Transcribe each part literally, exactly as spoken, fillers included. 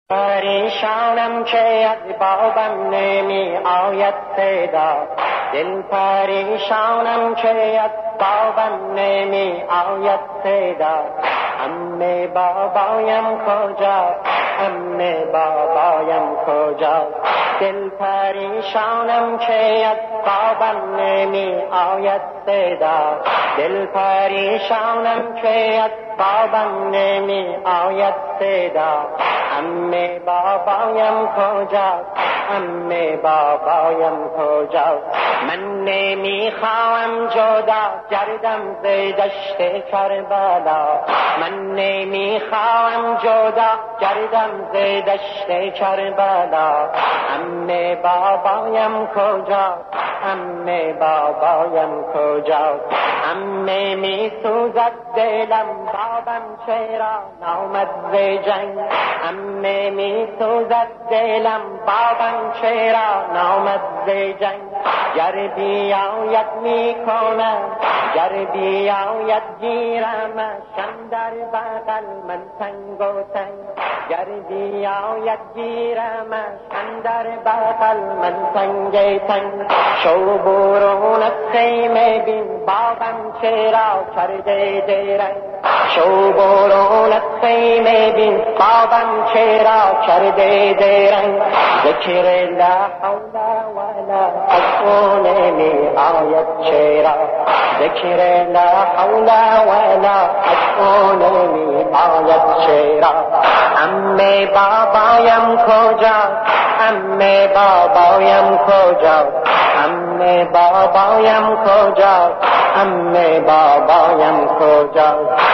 پریشانم که از بابم نمی آید صدا، دل پریشانم که از بابم نمی آید صدا. عمه بابایم کجا، عمه بابایم کجا، دل پریشانم که از بابم نمی آید صدا، دل پریشانم که از بابم نمی آید صدا. عمه بابایم کجا، عمه بابایم کجا، من نمیخواهم جدا گردم ز دشت کربلا، من نمیخواهم جدا گردم ز دشت کربلا. عمه بابایم کجا، عمه بابایم کجا، عمه می سوزد دلم بابم چرا نامد ز جنگ، عمه می سوزد دلم بابم چرا نامد ز جنگ. گر بیاید می کنم، گر بیاید گیرمشم در بغل من تنگ و تنگ، گر بیاید گیرمشم در بغل من تنگ تنگ. شو برون از خیمه بین بابم چرا کرده درنگ، شو برون از خیمه بین بابم چرا کرده درنگ. ذکر لا حول ولا قوة نمی آید چرا، ذکر لا حول ولا قوة نمی آید چرا. عمه بابایم کجا، عمه بابایم کجا، عمه بابایم کجا، عمه بابایم کجا.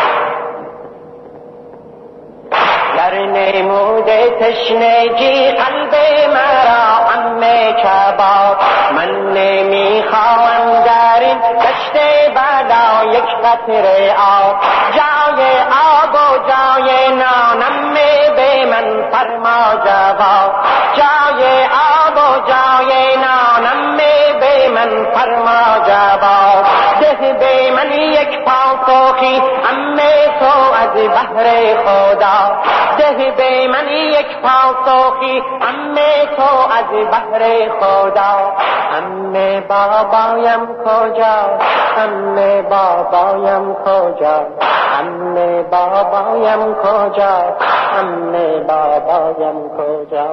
در نمود تشنگی قلب مرا عمه کباب، من نمیخواهم در این دشت بلا یک قطره آب، جای آب و جای نانم به من فرما جواب، جای آب و جای نانم به من فرما جواب. ده به من یک پاسخی عمه تو از بحر خدا، ده به من یک پاسخی عمه تو از بحر خدا. عمه بابایم کجا، عمه بابایم کجا، عمه بابایم کجا، عمه بابایم کجا.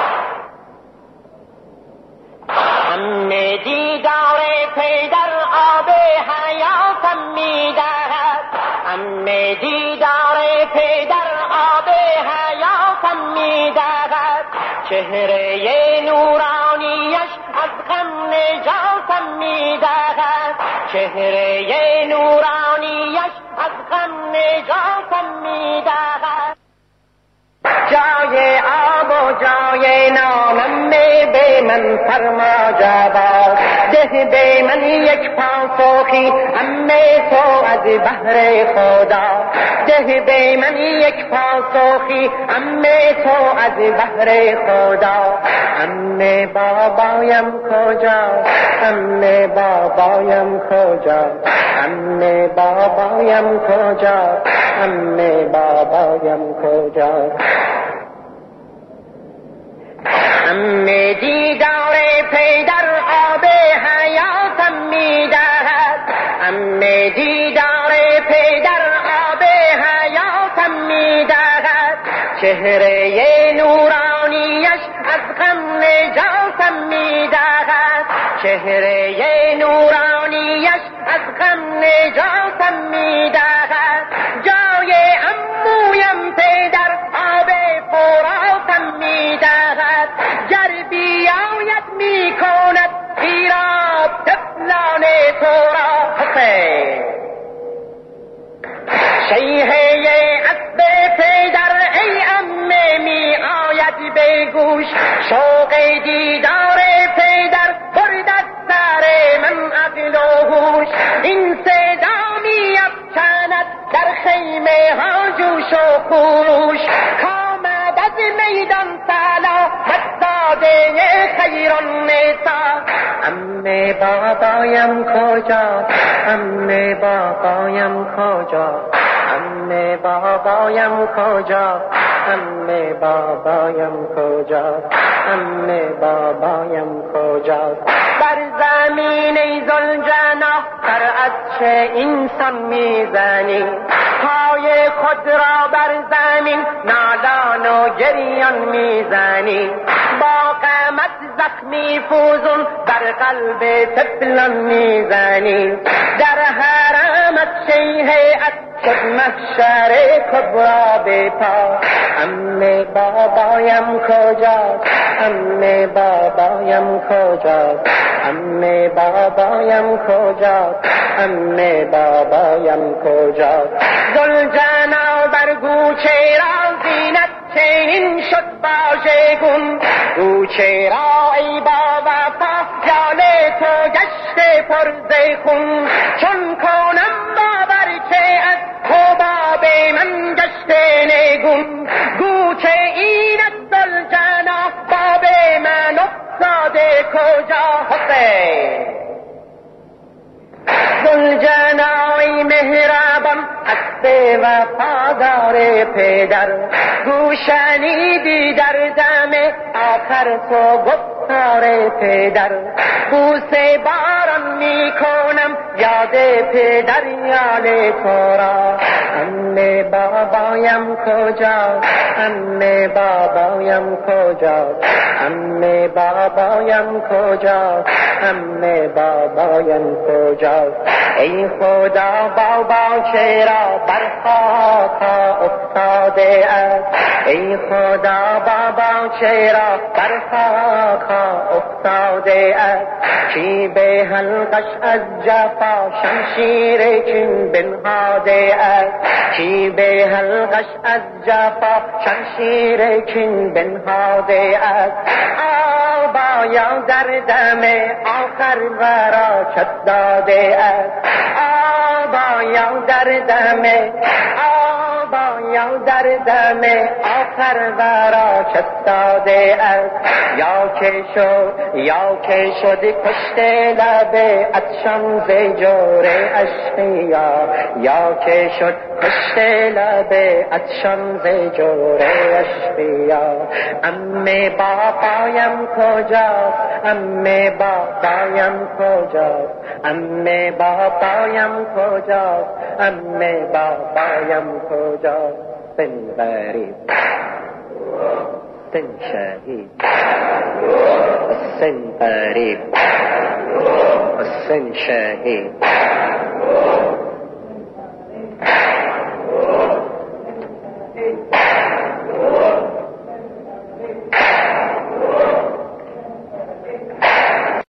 عمه دیدار پدر آب حیاتم میدهد، عمه دیدار پدر آب حیاتم میدهد. چهره نورانیش از غم نجاتم میدهد، چهره نورانیش از غم نجاتم میدهد. جای آب و جای نانم به من فرما جواب، ده به من یک پاسخی عمه تو از بحر خدا، ده به من یک پاسخی عمه تو از بحر خدا. عمه بابایم کجا، عمه بابایم کجا، عمه بابایم کجا، عمه بابایم کجا. عمه دیدار پدر آب حیاتم میدهد، عمه دیدار پدر آب حیاتم میدهد. چهره نورانیش از غم نجاتم میدهد، چهره نورانیش از غم نجاتم میدهد. جای عمویم پدر آب فراتم میدهد، گر بیاید میکند خیراب طفلان تو را. حسین شیهه اسب پدر ای عمه می آید به گوش، شوق دیدار پدر برد از سر من عقل و هوش. این صدا می افکند در خیمه ها جوش و خروش، کامد از میدان سلا مزداده خیران نسا. عمه بابایم کجا، عمه بابایم کجا، عمه بابایم کجا، عمه بابایم کجا، عمه بابایم کجا. بر زمین ای ذوالجناح سر از چه اینسان میزنی؟ پای خود را بر زمین نالان و گریان میزنی. با قامت زخمی فوزون بر قلب طفلان میزنی. در حرمت شیهیت شد محشر کبرا بپا. عمه بابایم کجاست، عمه بابایم کجاست، عمه بابایم کجاست، عمه بابایم کجاست. ذوالجلال بر گوچه را زینت چنین شد باژگون. گوچه را ای با وفا جال تو گشته پر ز خون. چون کنم باور که از حباب من گشته نگون. گوچه این از ذوالجلال باب من افتاده کجا؟ حسین ذوالجلال مهربان حسب وفادار پدر. گوشنیدی در دم آخر تو گفتار پدر. بوسه باران می کنم یاد پدر یال تو را. عمه بابایم کجا، عمه بابایم کجا، عمه بابایم کجا، عمه بابایم کجا. ای خدا بابا چرا بر خاک افتاده است؟ ای خدا بابا چرا بر خاک افتاده است؟ کی به حلقش از جفا شمشیر چین بنهاده است؟ کی به حلقش از جفا شمشیر چین بنهاده است؟ آبایا در دم آخر ورا چت داده است. آبایا در دم آبایا در دم آخر ورا چت داده است. یا که شد یا که شد کشته لب عطشان ز جور اشقیا. یا که شد کشته لب عطشان ز جور اشقیا. عمه بابایم کجاست، عمه بابایم کجاست، عمه بابایم کجاست، عمه بابایم کجاست. سن غریب سن شهید سن غریب سن شهید.